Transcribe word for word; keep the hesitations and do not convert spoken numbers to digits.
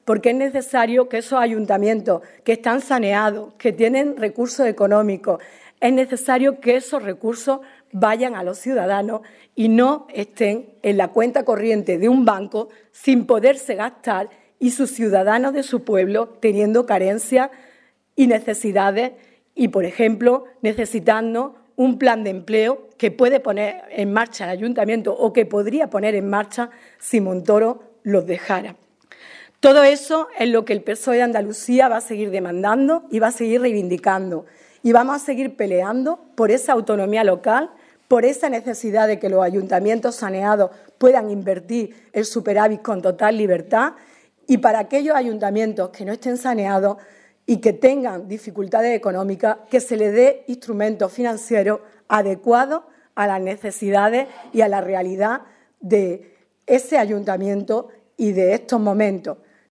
porque es necesario que esos ayuntamientos que están saneados, que tienen recursos económicos, es necesario que esos recursos vayan a los ciudadanos y no estén en la cuenta corriente de un banco sin poderse gastar y sus ciudadanos de su pueblo teniendo carencias y necesidades y, por ejemplo, necesitando un plan de empleo que puede poner en marcha el ayuntamiento o que podría poner en marcha si Montoro los dejara. Todo eso es lo que el P S O E de Andalucía va a seguir demandando y va a seguir reivindicando. Y vamos a seguir peleando por esa autonomía local, por esa necesidad de que los ayuntamientos saneados puedan invertir el superávit con total libertad y para aquellos ayuntamientos que no estén saneados y que tengan dificultades económicas, que se les dé instrumentos financieros adecuados a las necesidades y a la realidad de ese ayuntamiento y de estos momentos.